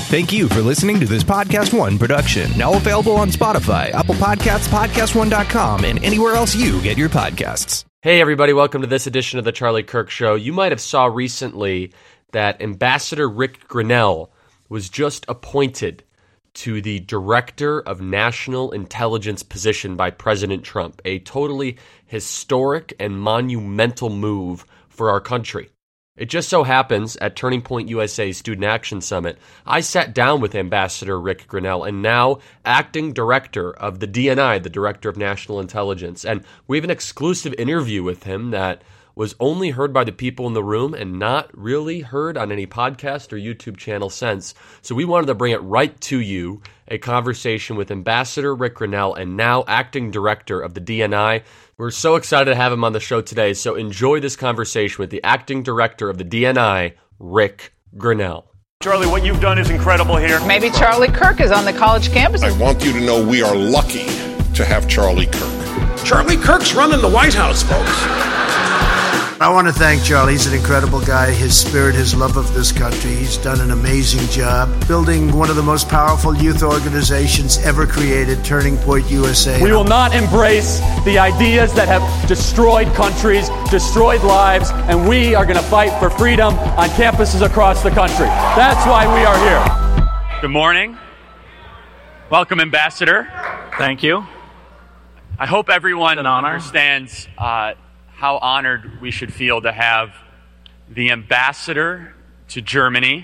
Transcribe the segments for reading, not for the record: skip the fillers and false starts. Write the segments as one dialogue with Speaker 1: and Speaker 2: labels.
Speaker 1: Thank you for listening to this Podcast One production. Now available on Spotify, Apple Podcasts, PodcastOne.com, and anywhere else you get your podcasts.
Speaker 2: Hey everybody, welcome to this edition of the Charlie Kirk Show. You might have saw recently that Ambassador Rick Grenell was just appointed to the Director of National Intelligence position by President Trump, a totally historic and monumental move for our country. It just so happens at Turning Point USA Student Action Summit, I sat down with Ambassador Rick Grenell, and now acting director of the DNI, the Director of National Intelligence. And we have an exclusive interview with him that was only heard by the people in the room and not really heard on any podcast or YouTube channel since. So we wanted to bring it right to you, a conversation with Ambassador Rick Grenell and now acting director of the DNI. We're so excited to have him on the show today, so enjoy this conversation with the acting director of the DNI, Rick Grenell.
Speaker 3: Charlie, what you've done is incredible here.
Speaker 4: Maybe Charlie Kirk is on the college campus.
Speaker 5: I want you to know we are lucky to have Charlie Kirk.
Speaker 6: Charlie Kirk's running the White House, folks.
Speaker 7: I want to thank Charlie. He's an incredible guy. His spirit, his love of this country. He's done an amazing job building one of the most powerful youth organizations ever created, Turning Point USA.
Speaker 3: We will not embrace the ideas that have destroyed countries, destroyed lives, and we are going to fight for freedom on campuses across the country. That's why we are here. Good morning. Welcome, Ambassador.
Speaker 8: Thank you.
Speaker 3: I hope everyone
Speaker 8: understands
Speaker 3: how honored we should feel to have the ambassador to Germany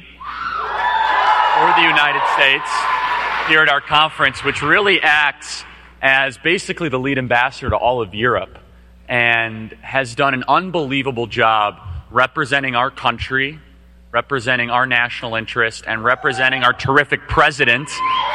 Speaker 3: or the United States here at our conference, which really acts as basically the lead ambassador to all of Europe and has done an unbelievable job representing our country, representing our national interest, and representing our terrific president.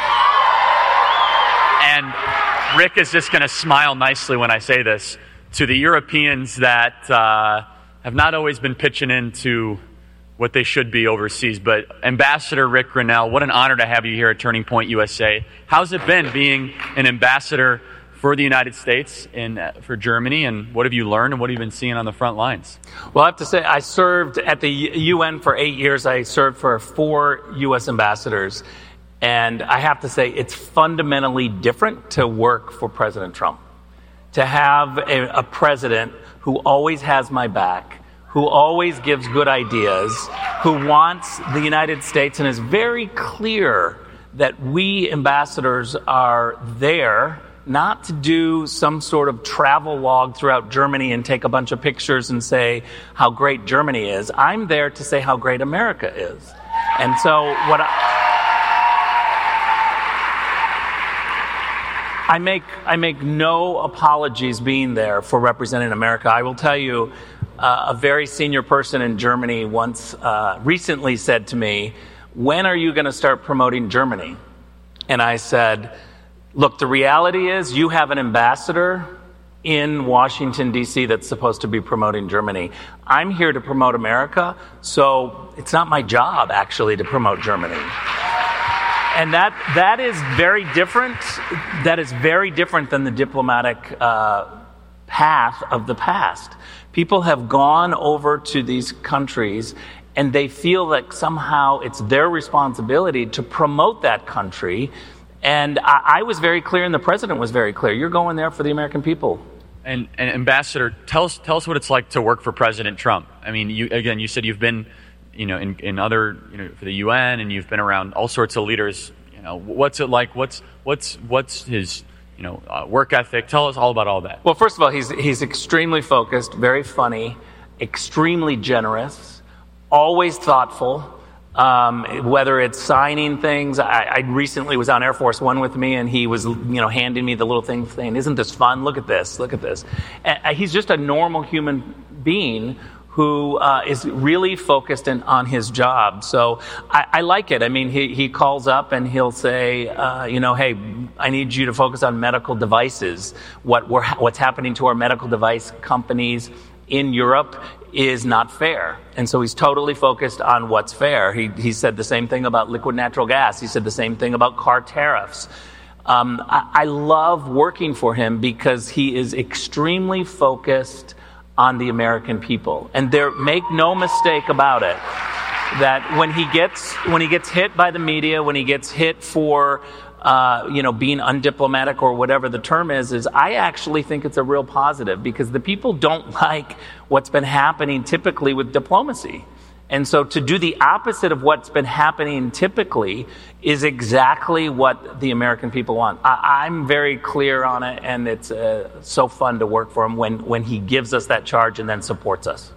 Speaker 3: And Rick is just going to smile nicely when I say this. To the Europeans that have not always been pitching into what they should be overseas. But Ambassador Rick Grenell, what an honor to have you here at Turning Point USA. How's it been being an ambassador for the United States for Germany, and what have you learned and what have you been seeing on the front lines?
Speaker 8: Well, I have to say, I served at the UN for 8 years. I served for 4 U.S. ambassadors. And I have to say, it's fundamentally different to work for President Trump. To have a president who always has my back, who always gives good ideas, who wants the United States and is very clear that we ambassadors are there not to do some sort of travel log throughout Germany and take a bunch of pictures and say how great Germany is. I'm there to say how great America is. And so what I make no apologies being there for representing America. I will tell you, a very senior person in Germany once recently said to me, "When are you going to start promoting Germany?" And I said, "Look, the reality is you have an ambassador in Washington, D.C. that's supposed to be promoting Germany. I'm here to promote America, so it's not my job, actually, to promote Germany." And that is very different. That is very different than the diplomatic path of the past. People have gone over to these countries and they feel like somehow it's their responsibility to promote that country. And I was very clear, and the president was very clear. You're going there for the American people.
Speaker 3: And Ambassador, tell us what it's like to work for President Trump. I mean, you said you've been in other, for the UN, and you've been around all sorts of leaders. What's it like? What's his, work ethic? Tell us all about all that.
Speaker 8: Well, first of all, he's extremely focused, very funny, extremely generous, always thoughtful. Whether it's signing things, I recently was on Air Force One with me, and he was, handing me the little thing saying, "Isn't this fun? Look at this, look at this." And he's just a normal human being who is really focused on his job. So I like it. I mean, he calls up and he'll say, "Hey, I need you to focus on medical devices. What's happening to our medical device companies in Europe is not fair." And so he's totally focused on what's fair. He said the same thing about liquid natural gas. He said the same thing about car tariffs. I love working for him because he is extremely focused on the American people. And make no mistake about it, that when he gets hit by the media, when he gets hit for being undiplomatic or whatever the term is I actually think it's a real positive, because the people don't like what's been happening typically with diplomacy. And so to do the opposite of what's been happening typically is exactly what the American people want. I'm very clear on it, and it's so fun to work for him when he gives us that charge and then supports us.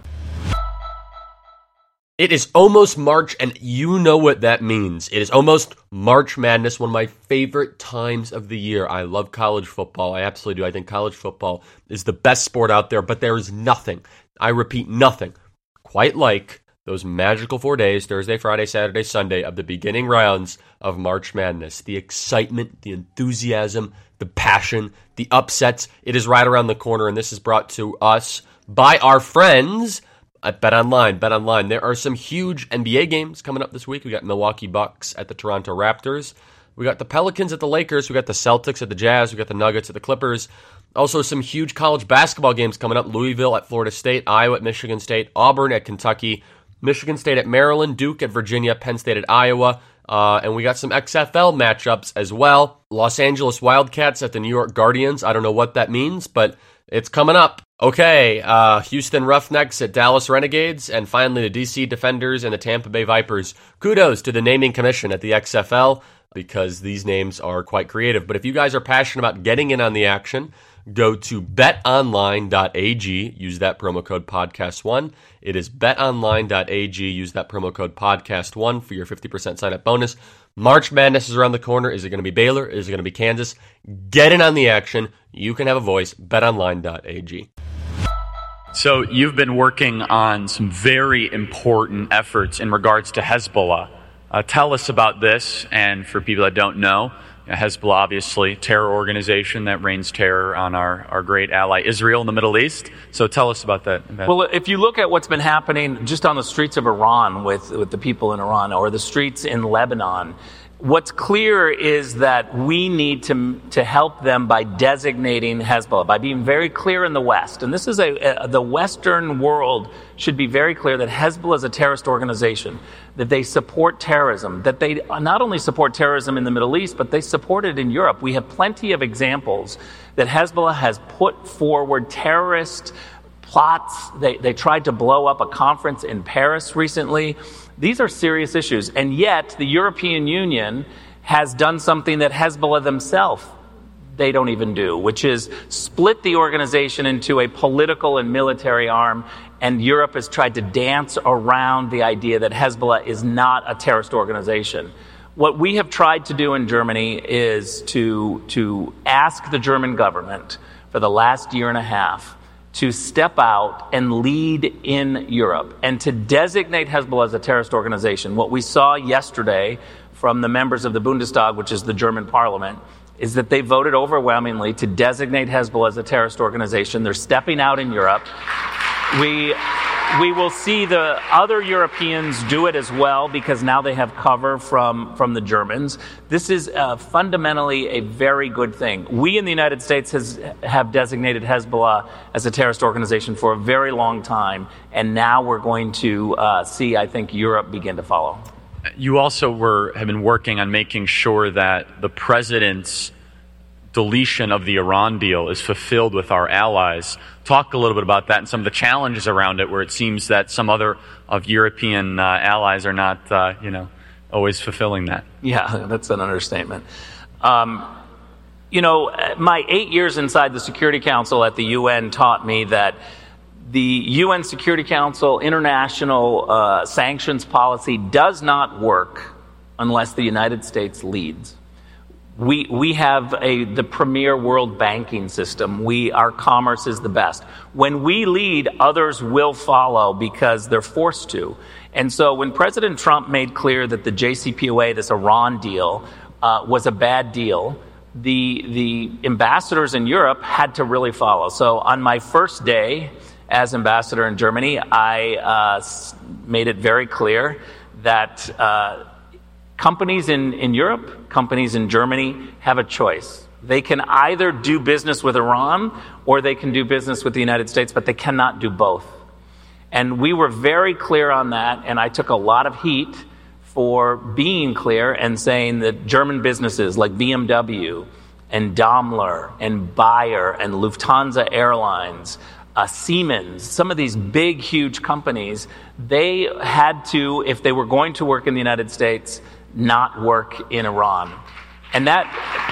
Speaker 2: It is almost March, and you know what that means. It is almost March Madness, one of my favorite times of the year. I love college football. I absolutely do. I think college football is the best sport out there, but there is nothing, I repeat, nothing quite like those magical 4 days, Thursday, Friday, Saturday, Sunday, of the beginning rounds of March Madness. The excitement, the enthusiasm, the passion, the upsets. It is right around the corner, and this is brought to us by our friends at BetOnline. BetOnline. There are some huge NBA games coming up this week. We got Milwaukee Bucks at the Toronto Raptors. We got the Pelicans at the Lakers. We got the Celtics at the Jazz. We got the Nuggets at the Clippers. Also, some huge college basketball games coming up. Louisville at Florida State, Iowa at Michigan State, Auburn at Kentucky, Michigan State at Maryland, Duke at Virginia, Penn State at Iowa, and we got some XFL matchups as well. Los Angeles Wildcats at the New York Guardians. I don't know what that means, but it's coming up. Okay, Houston Roughnecks at Dallas Renegades, and finally the DC Defenders and the Tampa Bay Vipers. Kudos to the naming commission at the XFL, because these names are quite creative. But if you guys are passionate about getting in on the action, go to betonline.ag. Use that promo code podcast1. It is betonline.ag. Use that promo code podcast1 for your 50% sign-up bonus. March Madness is around the corner. Is it going to be Baylor? Is it going to be Kansas? Get in on the action. You can have a voice. betonline.ag.
Speaker 3: So you've been working on some very important efforts in regards to Hezbollah. Tell us about this, and for people that don't know, Hezbollah, obviously, terror organization that rains terror on our great ally Israel in the Middle East. So tell us about that.
Speaker 8: Well, if you look at what's been happening just on the streets of Iran with the people in Iran, or the streets in Lebanon, what's clear is that we need to help them by designating Hezbollah, by being very clear in the West. And this is the Western world should be very clear that Hezbollah is a terrorist organization, that they support terrorism, that they not only support terrorism in the Middle East, but they support it in Europe. We have plenty of examples that Hezbollah has put forward terrorist plots. They tried to blow up a conference in Paris recently. These are serious issues. And yet the European Union has done something that Hezbollah themselves, they don't even do, which is split the organization into a political and military arm. And Europe has tried to dance around the idea that Hezbollah is not a terrorist organization. What we have tried to do in Germany is to ask the German government for the last year and a half to step out and lead in Europe and to designate Hezbollah as a terrorist organization. What we saw yesterday from the members of the Bundestag, which is the German parliament, is that they voted overwhelmingly to designate Hezbollah as a terrorist organization. They're stepping out in Europe. We will see the other Europeans do it as well, because now they have cover from the Germans. This is fundamentally a very good thing. We in the United States have designated Hezbollah as a terrorist organization for a very long time, and now we're going to see, I think, Europe begin to follow.
Speaker 3: You also have been working on making sure that the president's deletion of the Iran deal is fulfilled with our allies. Talk a little bit about that and some of the challenges around it, where it seems that some other of European allies are not, always fulfilling that.
Speaker 8: Yeah, that's an understatement. My 8 years inside the Security Council at the UN taught me that the UN Security Council international sanctions policy does not work unless the United States leads. We have the premier world banking system. Our commerce is the best. When we lead, others will follow because they're forced to. And so when President Trump made clear that the JCPOA, this Iran deal, was a bad deal, the ambassadors in Europe had to really follow. So on my first day as ambassador in Germany, I made it very clear that companies in Europe, companies in Germany have a choice. They can either do business with Iran or they can do business with the United States, but they cannot do both. And we were very clear on that, and I took a lot of heat for being clear and saying that German businesses like BMW and Daimler and Bayer and Lufthansa Airlines, Siemens, some of these big, huge companies, they had to, if they were going to work in the United States, not work in Iran. And that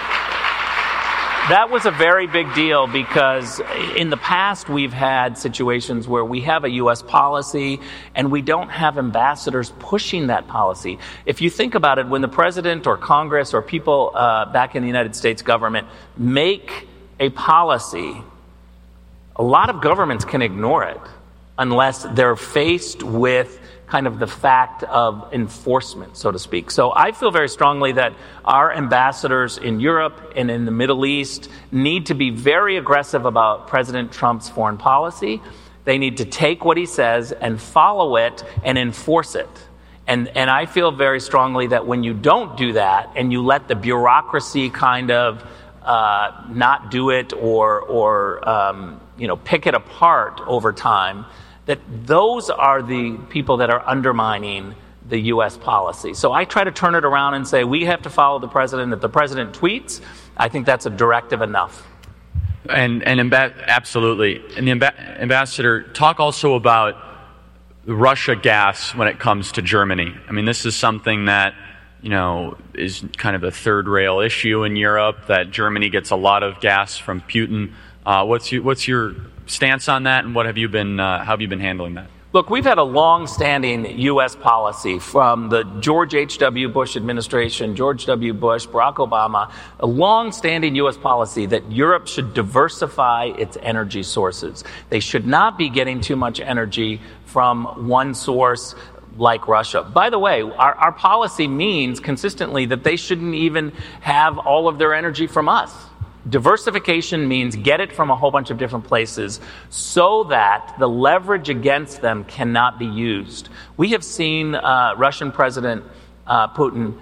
Speaker 8: was a very big deal, because in the past we've had situations where we have a U.S. policy and we don't have ambassadors pushing that policy. If you think about it, when the president or Congress or people back in the United States government make a policy, a lot of governments can ignore it unless they're faced with kind of the fact of enforcement, so to speak. So I feel very strongly that our ambassadors in Europe and in the Middle East need to be very aggressive about President Trump's foreign policy. They need to take what he says and follow it and enforce it. And I feel very strongly that when you don't do that and you let the bureaucracy kind of not do it or pick it apart over time, that those are the people that are undermining the U.S. policy. So I try to turn it around and say we have to follow the president. If the president tweets, I think that's a directive enough.
Speaker 3: Absolutely. And the ambassador, talk also about Russia gas when it comes to Germany. I mean, this is something that is kind of a third rail issue in Europe, that Germany gets a lot of gas from Putin. What's your stance on that, and how have you been handling that?
Speaker 8: Look, we've had a long-standing U.S. policy from the George H.W. Bush administration, George W. Bush, Barack Obama, a long-standing U.S. policy that Europe should diversify its energy sources. They should not be getting too much energy from one source like Russia. By the way, our policy means consistently that they shouldn't even have all of their energy from us. Diversification means get it from a whole bunch of different places so that the leverage against them cannot be used. We have seen Russian President Putin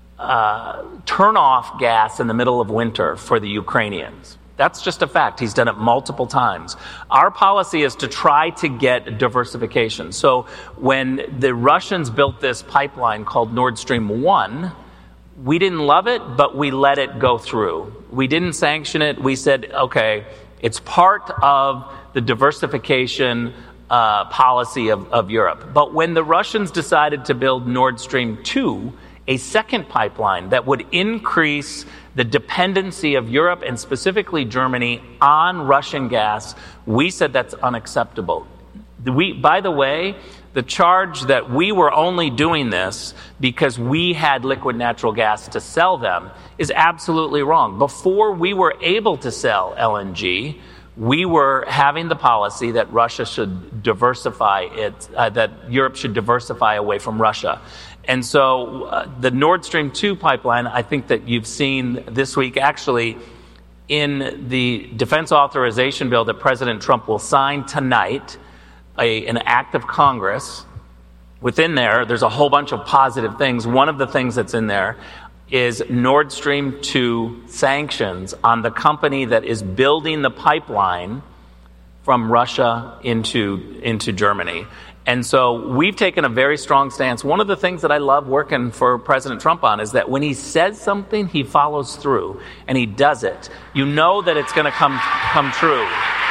Speaker 8: turn off gas in the middle of winter for the Ukrainians. That's just a fact. He's done it multiple times. Our policy is to try to get diversification. So when the Russians built this pipeline called Nord Stream 1, we didn't love it, but we let it go through. We didn't sanction it. We said, okay, it's part of the diversification policy of Europe. But when the Russians decided to build Nord Stream 2, a second pipeline that would increase the dependency of Europe and specifically Germany on Russian gas, we said that's unacceptable. By the way, the charge that we were only doing this because we had liquid natural gas to sell them is absolutely wrong. Before we were able to sell LNG, we were having the policy that Russia should diversify that Europe should diversify away from Russia. And so the Nord Stream 2 pipeline, I think that you've seen this week, actually, in the defense authorization bill that President Trump will sign tonight, an act of Congress. Within there's a whole bunch of positive things. One of the things that's in there is Nord Stream 2 sanctions on the company that is building the pipeline from Russia into Germany. And so we've taken a very strong stance. One of the things that I love working for President Trump on is that when he says something, he follows through, and he does it. You know that it's going to come true.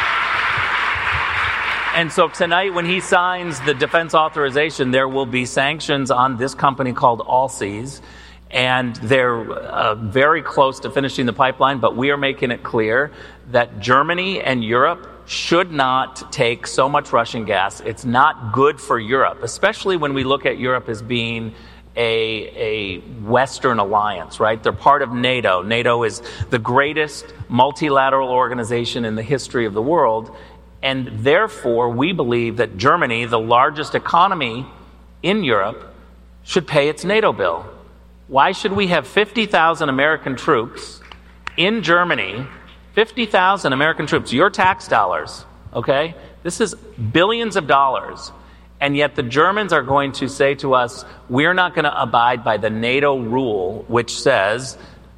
Speaker 8: And so tonight, when he signs the defense authorization, there will be sanctions on this company called Allseas, and they're very close to finishing the pipeline, but we are making it clear that Germany and Europe should not take so much Russian gas. It's not good for Europe, especially when we look at Europe as being a Western alliance, right? They're part of NATO. NATO is the greatest multilateral organization in the history of the world. And therefore, we believe that Germany, the largest economy in Europe, should pay its NATO bill. Why should we have 50,000 American troops in Germany, 50,000 American troops, your tax dollars, okay? This is billions of dollars. And yet the Germans are going to say to us, we're not going to abide by the NATO rule, which says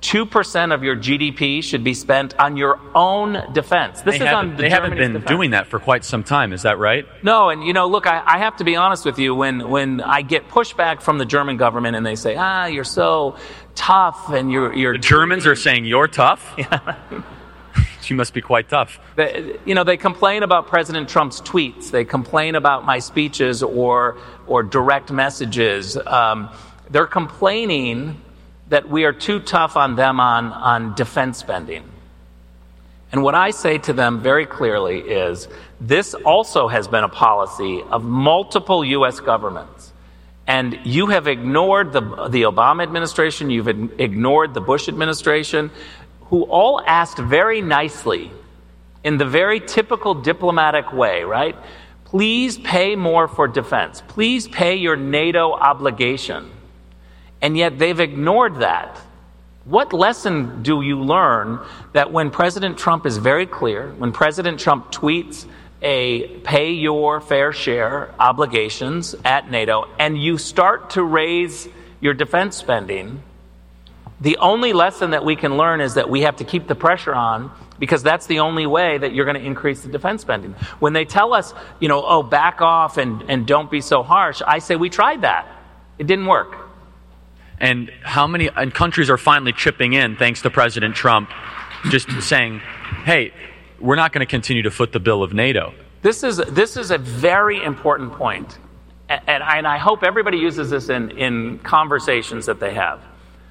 Speaker 8: 2% of your GDP should be spent on your own defense. They haven't
Speaker 3: been doing that for quite some time. Is that right?
Speaker 8: No, and look, I have to be honest with you. When I get pushback from the German government and they say, you're so tough and you're
Speaker 3: the Germans are saying you're tough?
Speaker 8: Yeah.
Speaker 3: You must be quite tough.
Speaker 8: They complain about President Trump's tweets. They complain about my speeches or direct messages. They're complaining that we are too tough on them on defense spending. And what I say to them very clearly is this also has been a policy of multiple U.S. governments. And you have ignored the Obama administration, you've ignored the Bush administration, who all asked very nicely, in the very typical diplomatic way, right? Please pay more for defense. Please pay your NATO obligation. And yet they've ignored that. What lesson do you learn that when President Trump is very clear, when President Trump tweets a pay your fair share obligations at NATO, and you start to raise your defense spending, the only lesson that we can learn is that we have to keep the pressure on, because that's the only way that you're going to increase the defense spending. When they tell us, back off and don't be so harsh, I say we tried that. It didn't work.
Speaker 3: And how many countries are finally chipping in, thanks to President Trump, just saying, hey, we're not going to continue to foot the bill of NATO?
Speaker 8: This is a very important point. And I hope everybody uses this in conversations that they have.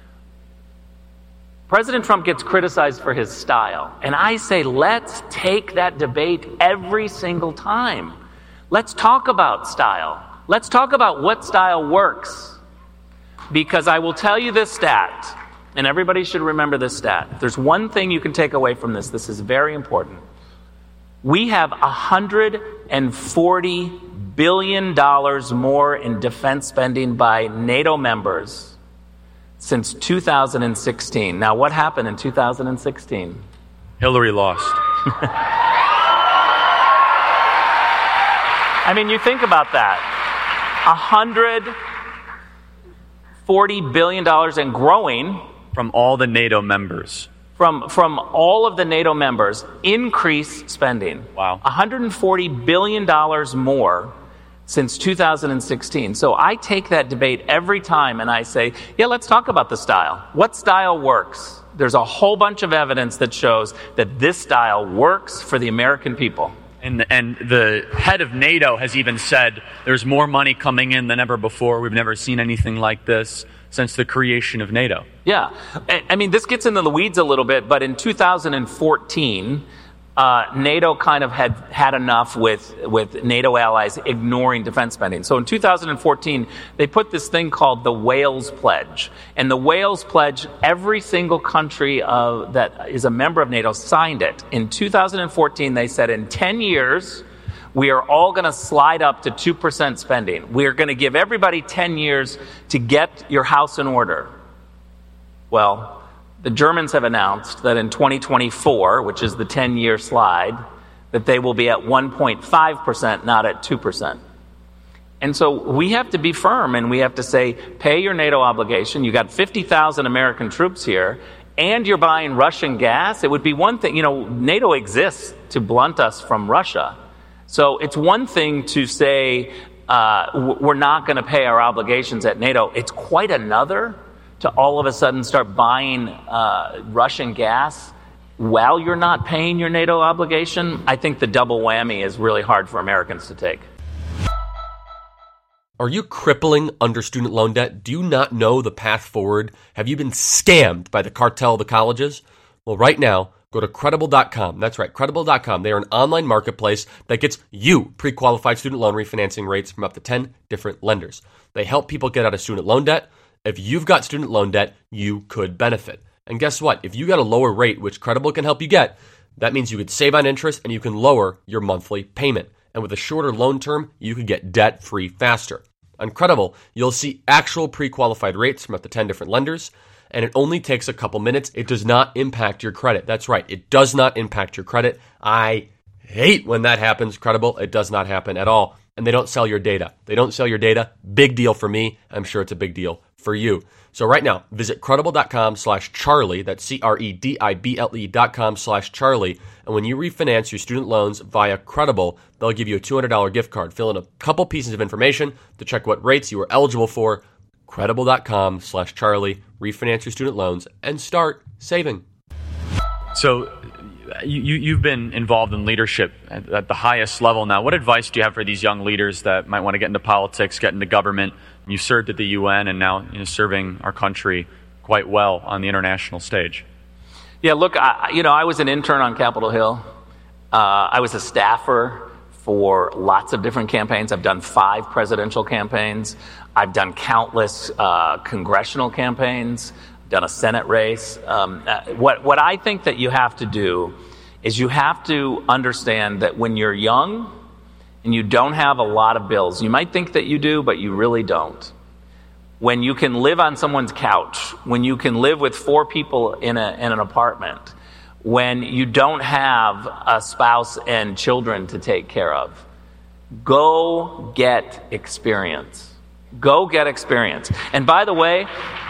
Speaker 8: President Trump gets criticized for his style. And I say, let's take that debate every single time. Let's talk about style. Let's talk about what style works. Because I will tell you this stat, and everybody should remember this stat. If there's one thing you can take away from this is very important. We have $140 billion more in defense spending by NATO members since 2016. Now, what happened in 2016?
Speaker 3: Hillary lost.
Speaker 8: You think about that. $140 billion and growing.
Speaker 3: From all the NATO members.
Speaker 8: From all of the NATO members, increase spending.
Speaker 3: Wow.
Speaker 8: $140 billion more since 2016. So I take that debate every time and I say, let's talk about the style. What style works? There's a whole bunch of evidence that shows that this style works for the American people.
Speaker 3: And the head of NATO has even said there's more money coming in than ever before. We've never seen anything like this since the creation of NATO.
Speaker 8: Yeah. This gets into the weeds a little bit, but in 2014, NATO kind of had enough with NATO allies ignoring defense spending. So in 2014, they put this thing called the Wales Pledge. And the Wales Pledge, every single country that is a member of NATO signed it. In 2014, they said in 10 years, we are all going to slide up to 2% spending. We are going to give everybody 10 years to get your house in order. Well, the Germans have announced that in 2024, which is the 10-year slide, that they will be at 1.5%, not at 2%. And so we have to be firm, and we have to say, pay your NATO obligation. You got 50,000 American troops here, and you're buying Russian gas. It would be one thing, NATO exists to blunt us from Russia. So it's one thing to say we're not going to pay our obligations at NATO. It's quite another to all of a sudden start buying Russian gas while you're not paying your NATO obligation. I think the double whammy is really hard for Americans to take.
Speaker 2: Are you crippling under student loan debt? Do you not know the path forward? Have you been scammed by the cartel of the colleges? Well, right now, go to Credible.com. That's right, Credible.com. They are an online marketplace that gets you pre-qualified student loan refinancing rates from up to 10 different lenders. They help people get out of student loan debt. If you've got student loan debt, you could benefit. And guess what? If you got a lower rate, which Credible can help you get, that means you could save on interest and you can lower your monthly payment. And with a shorter loan term, you could get debt-free faster. On Credible, you'll see actual pre-qualified rates from up to 10 different lenders, and it only takes a couple minutes. It does not impact your credit. That's right. It does not impact your credit. I hate when that happens, Credible. It does not happen at all. and they don't sell your data. They don't sell your data. Big deal for me. I'm sure it's a big deal for you. So right now, visit Credible.com/Charlie, that's CREDIBLE.com/Charlie, and when you refinance your student loans via Credible, they'll give you a $200 gift card. Fill in a couple pieces of information to check what rates you are eligible for. Credible.com/Charlie, refinance your student loans, and start saving.
Speaker 3: So you've been involved in leadership at the highest level now. What advice do you have for these young leaders that might want to get into politics, get into government? You served at the UN and now serving our country quite well on the international stage.
Speaker 8: Yeah, look, I was an intern on Capitol Hill. I was a staffer for lots of different campaigns. I've done 5 presidential campaigns. I've done countless congressional campaigns, done a Senate race. What I think that you have to do is you have to understand that when you're young and you don't have a lot of bills, you might think that you do, but you really don't. When you can live on someone's couch, when you can live with 4 people in an apartment, when you don't have a spouse and children to take care of, go get experience. Go get experience. And by the way,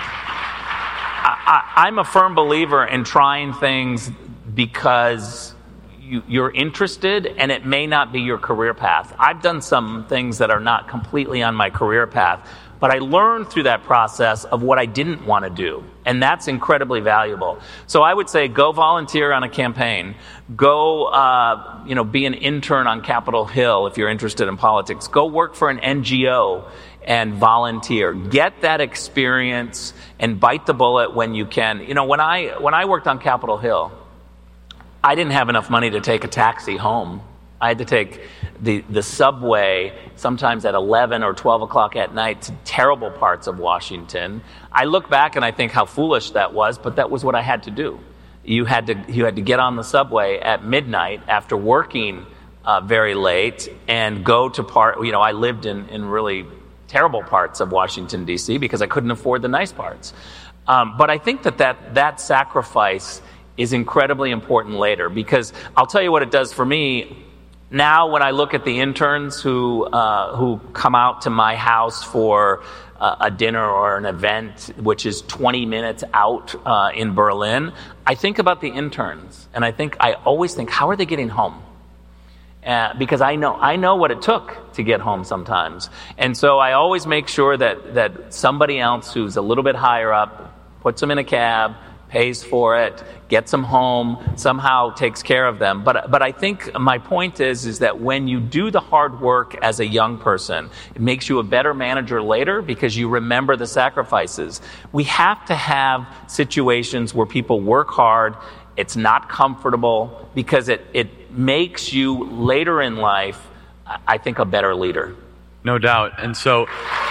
Speaker 8: I'm a firm believer in trying things because you're interested and it may not be your career path. I've done some things that are not completely on my career path, but I learned through that process of what I didn't want to do, and that's incredibly valuable. So I would say go volunteer on a campaign. Go be an intern on Capitol Hill if you're interested in politics. Go work for an NGO and volunteer. Get that experience and bite the bullet when you can. When I worked on Capitol Hill, I didn't have enough money to take a taxi home. I had to take the subway sometimes at 11 or 12 o'clock at night to terrible parts of Washington. I look back and I think how foolish that was, but that was what I had to do. You had to get on the subway at midnight after working very late and go to I lived in really terrible parts of Washington, D.C. because I couldn't afford the nice parts. But I think that sacrifice is incredibly important later, because I'll tell you what it does for me. Now, when I look at the interns who come out to my house for a dinner or an event, which is 20 minutes out in Berlin, I think about the interns, and I always think, how are they getting home? Because I know what it took to get home sometimes, and so I always make sure that somebody else who's a little bit higher up puts them in a cab, pays for it, gets them home, somehow takes care of them. But I think my point is that when you do the hard work as a young person, it makes you a better manager later because you remember the sacrifices. We have to have situations where people work hard. It's not comfortable because it makes you later in life, I think, a better leader.
Speaker 3: No doubt. And so,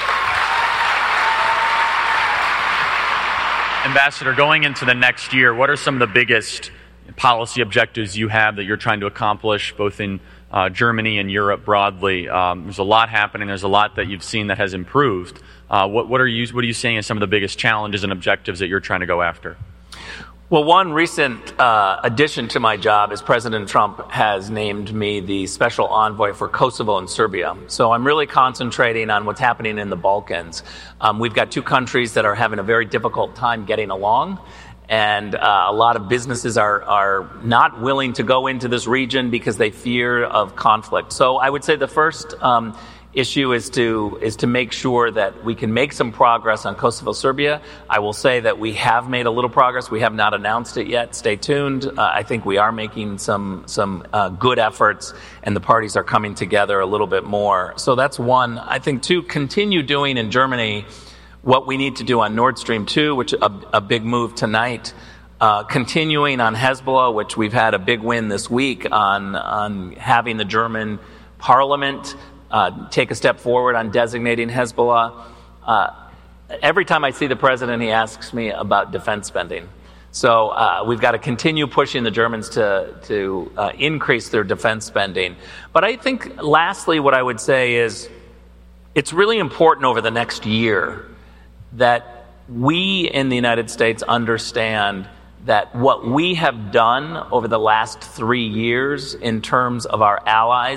Speaker 3: Ambassador, going into the next year, what are some of the biggest policy objectives you have that you're trying to accomplish, both in Germany and Europe broadly? There's a lot happening. There's a lot that you've seen that has improved. What are you saying are some of the biggest challenges and objectives that you're trying to go after?
Speaker 8: Well, one recent addition to my job is President Trump has named me the special envoy for Kosovo and Serbia. So I'm really concentrating on what's happening in the Balkans. We've got 2 countries that are having a very difficult time getting along, and a lot of businesses are not willing to go into this region because they fear of conflict. So I would say the first issue is to make sure that we can make some progress on Kosovo, Serbia. I will say that we have made a little progress. We have not announced it yet. Stay tuned. I think we are making some good efforts, and the parties are coming together a little bit more. So that's one. I think 2, continue doing in Germany what we need to do on Nord Stream 2, which a big move tonight. Continuing on Hezbollah, which we've had a big win this week on having the German parliament take a step forward on designating Hezbollah. Every time I see the president, he asks me about defense spending. So we've got to continue pushing the Germans to increase their defense spending. But I think lastly, what I would say is it's really important over the next year that we in the United States understand that what we have done over the last 3 years in terms of our allies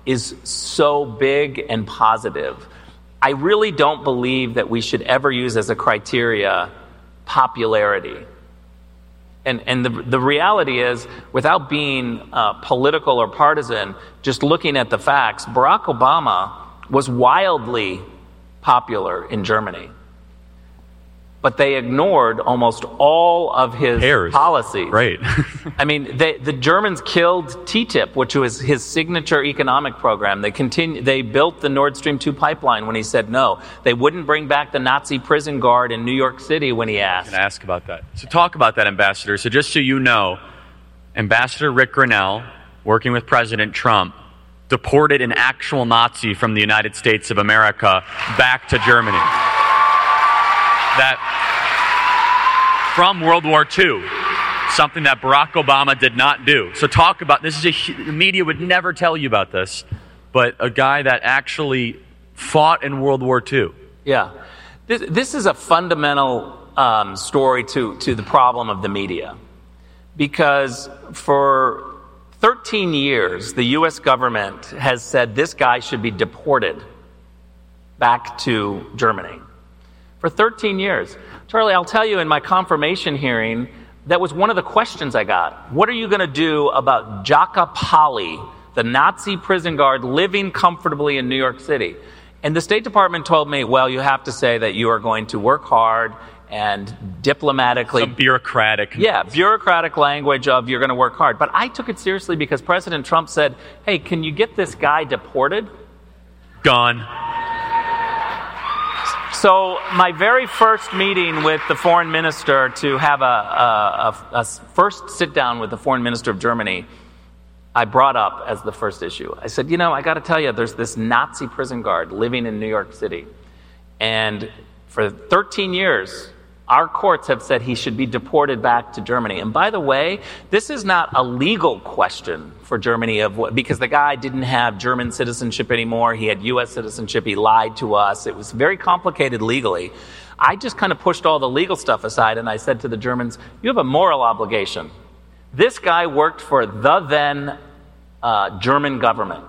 Speaker 8: is so big and positive. I really don't believe that we should ever use as a criteria popularity. And the reality is, without being political or partisan, just looking at the facts, Barack Obama was wildly popular in Germany. But they ignored almost all of his policies.
Speaker 2: Right.
Speaker 8: I mean, the Germans killed TTIP, which was his signature economic program. They built the Nord Stream 2 pipeline when he said no. They wouldn't bring back the Nazi prison guard in New York City when he asked.
Speaker 3: I'm going to ask about that. So talk about that, Ambassador. So just so you know, Ambassador Rick Grenell, working with President Trump, deported an actual Nazi from the United States of America back to Germany. That from World War II, something that Barack Obama did not do. So talk about this. The media would never tell you about this, but a guy that actually fought in World War II.
Speaker 8: Yeah, this is a fundamental story to the problem of the media, because for 13 years the U.S. government has said this guy should be deported back to Germany. For 13 years. Charlie, I'll tell you, in my confirmation hearing, that was one of the questions I got. What are you going to do about Jaka Pali, the Nazi prison guard living comfortably in New York City? And the State Department told me, well, you have to say that you are going to work hard and diplomatically...
Speaker 3: Some bureaucratic...
Speaker 8: Yeah, bureaucratic language of you're going to work hard. But I took it seriously because President Trump said, hey, can you get this guy deported?
Speaker 3: Gone.
Speaker 8: So my very first meeting with the foreign minister to have a first sit down with the foreign minister of Germany, I brought up as the first issue. I said, I got to tell you, there's this Nazi prison guard living in New York City. And for 13 years, our courts have said he should be deported back to Germany. And by the way, this is not a legal question for Germany because the guy didn't have German citizenship anymore. He had U.S. citizenship. He lied to us. It was very complicated legally. I just kind of pushed all the legal stuff aside, and I said to the Germans, you have a moral obligation. This guy worked for the then German government.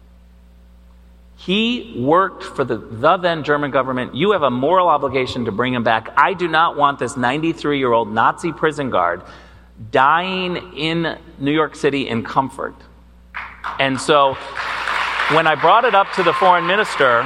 Speaker 8: He worked for the then German government. You have a moral obligation to bring him back. I do not want this 93-year-old Nazi prison guard dying in New York City in comfort. And so when I brought it up to the foreign minister,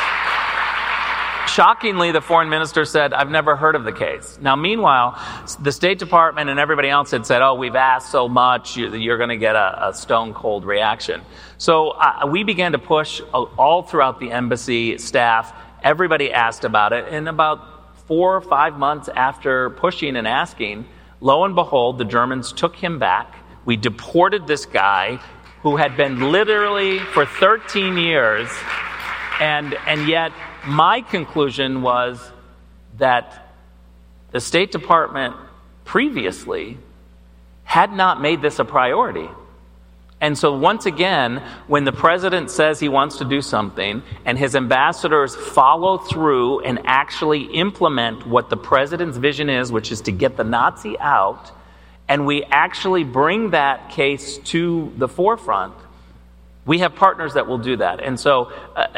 Speaker 8: shockingly, the foreign minister said, I've never heard of the case. Now, meanwhile, the State Department and everybody else had said, we've asked so much, you're going to get a stone-cold reaction. So we began to push all throughout the embassy staff. Everybody asked about it. And about 4 or 5 months after pushing and asking, lo and behold, the Germans took him back. We deported this guy who had been literally for 13 years, and yet my conclusion was that the State Department previously had not made this a priority. And so once again, when the president says he wants to do something and his ambassadors follow through and actually implement what the president's vision is, which is to get the Nazi out, and we actually bring that case to the forefront, we have partners that will do that. And so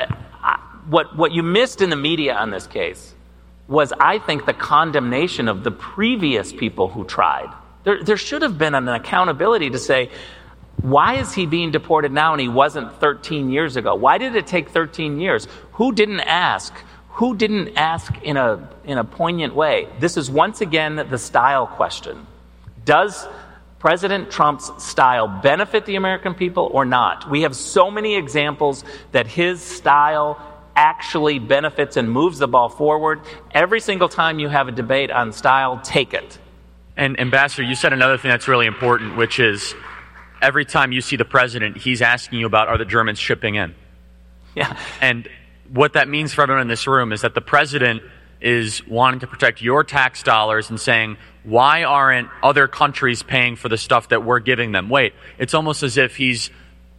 Speaker 8: what you missed in the media on this case was, I think, the condemnation of the previous people who tried. There should have been an accountability to say, why is he being deported now and he wasn't 13 years ago? Why did it take 13 years? Who didn't ask? Who didn't ask in a poignant way? This is once again the style question. Does President Trump's style benefit the American people or not? We have so many examples that his style actually benefits and moves the ball forward. Every single time you have a debate on style, take it.
Speaker 3: And Ambassador, you said another thing that's really important, which is every time you see the president, he's asking you about, are the Germans shipping in?
Speaker 8: Yeah.
Speaker 3: And what that means for everyone in this room is that the president is wanting to protect your tax dollars and saying, why aren't other countries paying for the stuff that we're giving them? Wait, it's almost as if he's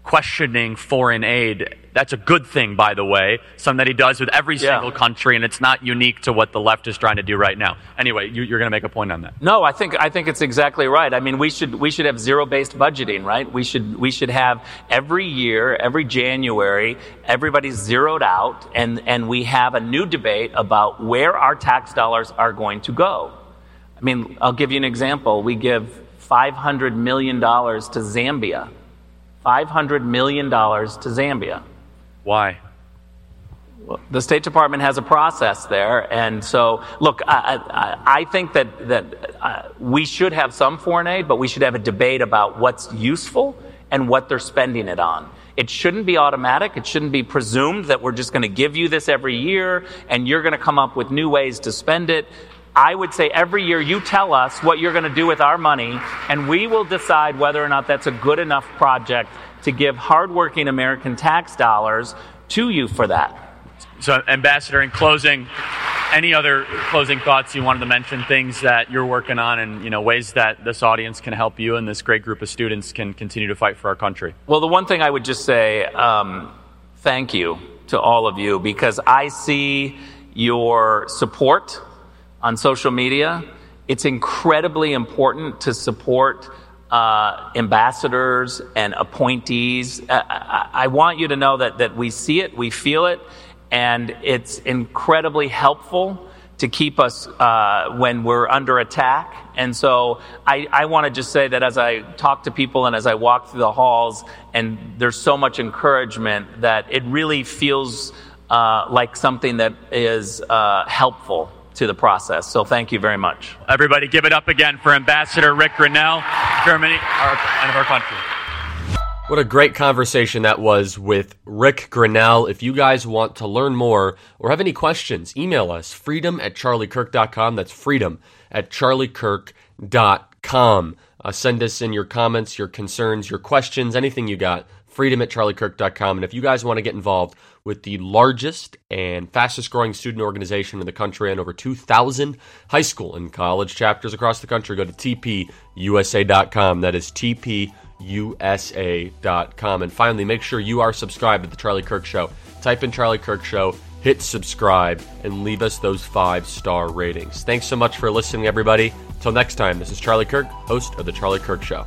Speaker 3: questioning foreign aid. That's a good thing, by the way, something that he does with every single country, and it's not unique to what the left is trying to do right now. Anyway, you're going to make a point on that.
Speaker 8: No, I think it's exactly right. I mean, we should have zero-based budgeting, right? We should have every year, every January, everybody's zeroed out, and we have a new debate about where our tax dollars are going to go. I mean, I'll give you an example. We give $500 million to Zambia. $500 million to Zambia.
Speaker 3: Why?
Speaker 8: Well, the State Department has a process there, and so look, I think that we should have some foreign aid, but we should have a debate about what's useful and what they're spending it on. It shouldn't be automatic. It shouldn't be presumed that we're just going to give you this every year and you're going to come up with new ways to spend it. I would say every year you tell us what you're going to do with our money, and we will decide whether or not that's a good enough project to give hardworking American tax dollars to you for that.
Speaker 3: So, Ambassador, in closing, any other closing thoughts you wanted to mention, things that you're working on and ways that this audience can help you and this great group of students can continue to fight for our country?
Speaker 8: Well, the one thing I would just say, thank you to all of you, because I see your support on social media. It's incredibly important to support ambassadors and appointees. I want you to know that we see it, we feel it, and it's incredibly helpful to keep us when we're under attack. And so I want to just say that as I talk to people and as I walk through the halls, and there's so much encouragement, that it really feels like something that is helpful to the process. So thank you very much.
Speaker 3: Everybody give it up again for Ambassador Rick Grenell, Germany, and of our country.
Speaker 2: What a great conversation that was with Rick Grenell. If you guys want to learn more or have any questions, email us, freedom@charliekirk.com. That's freedom@charliekirk.com. Send us in your comments, your concerns, your questions, anything you got, freedom@charliekirk.com. And if you guys want to get involved with the largest and fastest growing student organization in the country and over 2,000 high school and college chapters across the country, go to tpusa.com. That is tpusa.com. And finally, make sure you are subscribed to The Charlie Kirk Show. Type in Charlie Kirk Show, hit subscribe, and leave us those 5-star ratings. Thanks so much for listening, everybody. Until next time, this is Charlie Kirk, host of The Charlie Kirk Show.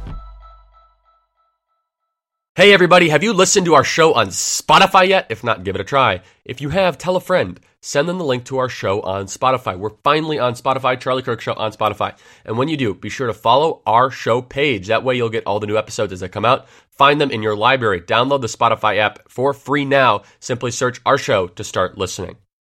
Speaker 2: Hey everybody, have you listened to our show on Spotify yet? If not, give it a try. If you have, tell a friend. Send them the link to our show on Spotify. We're finally on Spotify, Charlie Kirk Show on Spotify. And when you do, be sure to follow our show page. That way you'll get all the new episodes as they come out. Find them in your library. Download the Spotify app for free now. Simply search our show to start listening.